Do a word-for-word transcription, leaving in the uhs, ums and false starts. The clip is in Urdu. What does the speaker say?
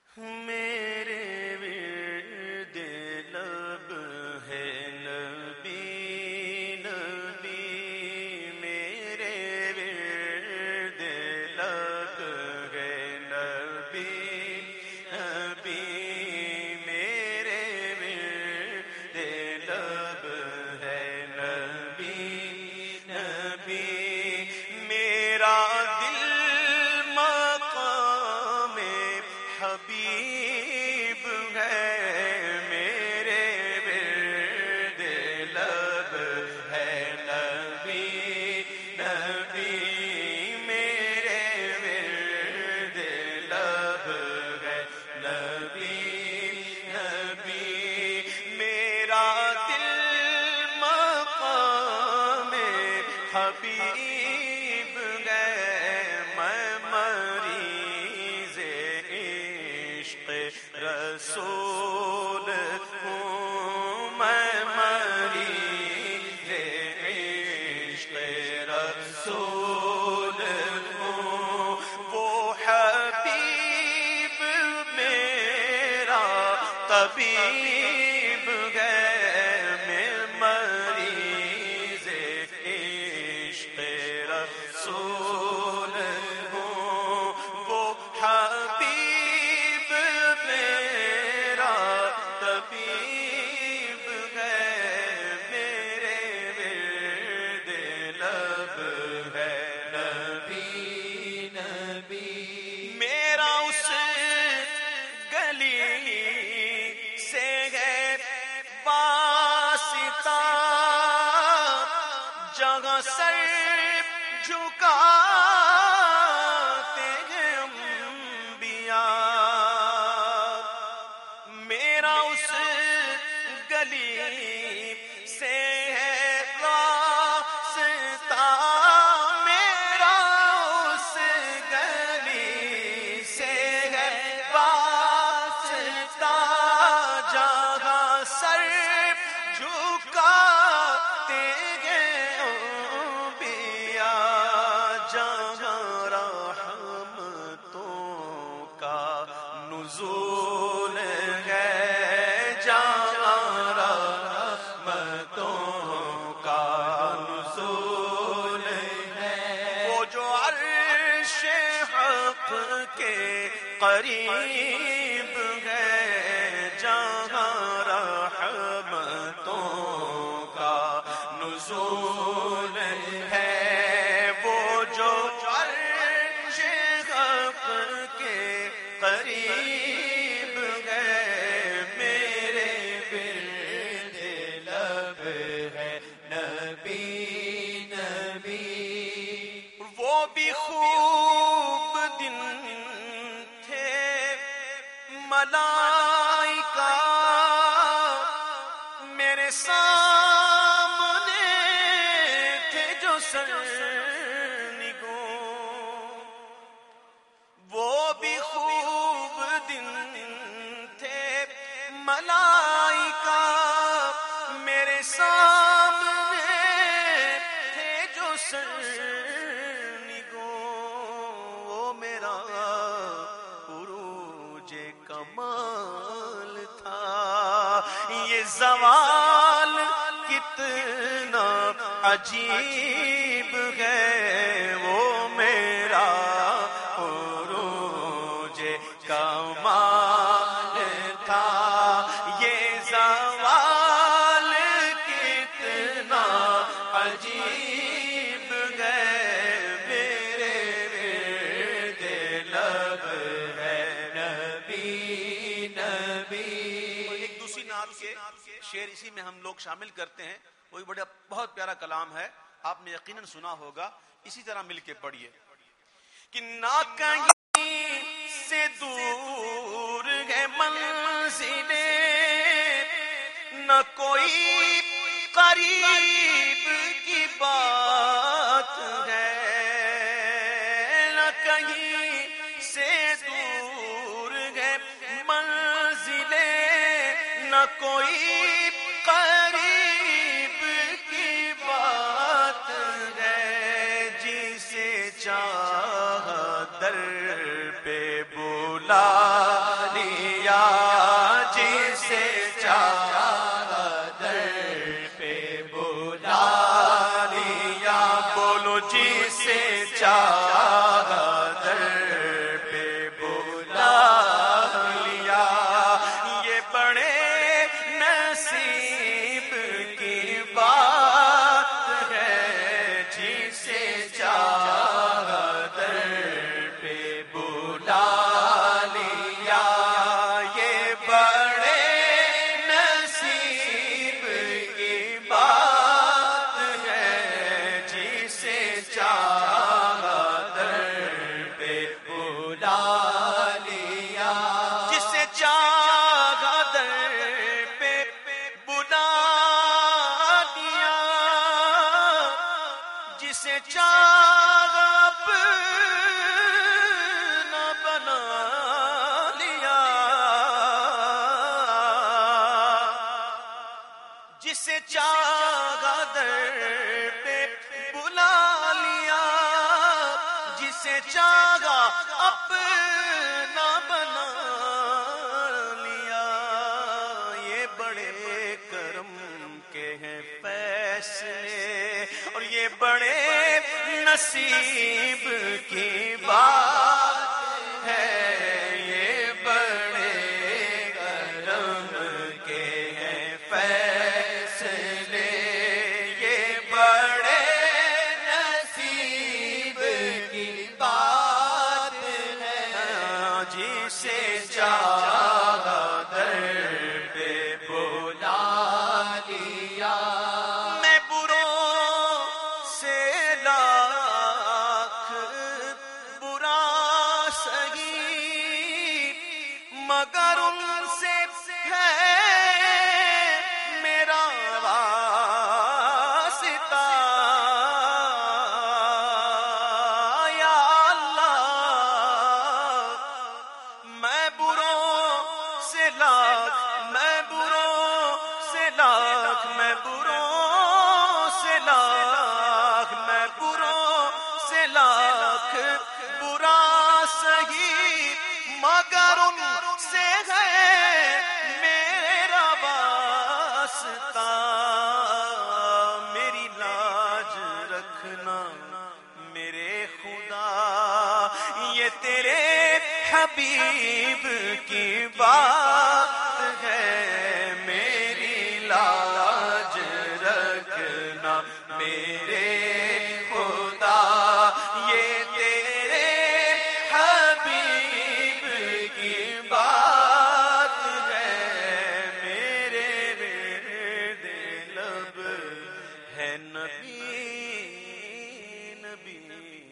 میرے ورد لب ہے نبی نبی، میرے ورد لب ہے نبی نبی، میرے ورد لب ہے نبی نبی، میرا دل مقام حبیب ہے، میرے ورد لب ہے نبی نبی، میرے ورد لب ہے نبی نبی، میرا دل مقام حبیب ہے، میں مریض عشق رسول ہوں، میں مریض عشق رسول ہوں، وہ حبیب میرا طبیب ہے، میں مریض عشق رسول ہوں، وہ حبیب میرا طبیب ہے، میرے ورد لب ہے نبی نبی، میرا اس گلی سے ہے واسطہ جگہ سر جھکاتے ہیں انبیاء، میرا اس گلی سے ہے راستہ، میرا اس گلی سے ہے راستہ جہاں سر جھکاتے ہیں انبیاء، جہاں رحمتوں کا نزول ہے، جہاں رحمتوں کا نزول ہے، وہ جو عرش حق کے قریب ہے، جہاں رحمتوں کا نزول ہے، وہ جو عرش حق کے قریب ہے، میرے ورد لب ہے نبی نبی، وہ بھی خوب دن تھے ملائکہ میرے سامنے تھے جو سرنگوں، وہ بھی خوب دن تھے ملائکہ میرے سامنے تھے جو سرنگوں، وہ میرا عروج کمال تھا، یہ زوال کتنا عجیب ہے، وہ میرا عروج کمال تھا، یہ زوال کتنا عجیب ہے، میرے ورد لب ہے نبی نبی۔ ایک دوسری نعت کے شعر اسی میں ہم لوگ شامل کرتے ہیں، وہی بڑا بہت پیارا کلام ہے، آپ نے یقیناً سنا ہوگا، اسی طرح مل کے پڑھیے کہ نہ کہیں سے دور ہے منزلیں، نہ کوئی قریب کی بات ہے، نہ کہیں سے دور ہے منزلیں، نہ کوئی قریب کی بات ہے، جسے چاہ در پہ بلا بڑے نصیب کی بات ہے، یہ بڑے کرم کے ہیں فیصلے، یہ بڑے نصیب کی بات ہے، جسے چاہا در پہ بلا لیا، میں بروں سے لاکھ برا سہی، مگر ان سے ہے میرا واسطہ، یا اللہ میں بروں سے لاکھ، میں بروں سے لاکھ، میں بروں سے لاکھ، میں بروں سے لاکھ برا سہی، مگر ان سے ہے میرا واسطہ، میری لاج رکھنا میرے خدا، یہ تیرے حبیب کی بات ہے، میری لاج رکھنا میرے خدا، یہ تیرے حبیب کی بات ہے، میرے ورد لب ہے نبی نبی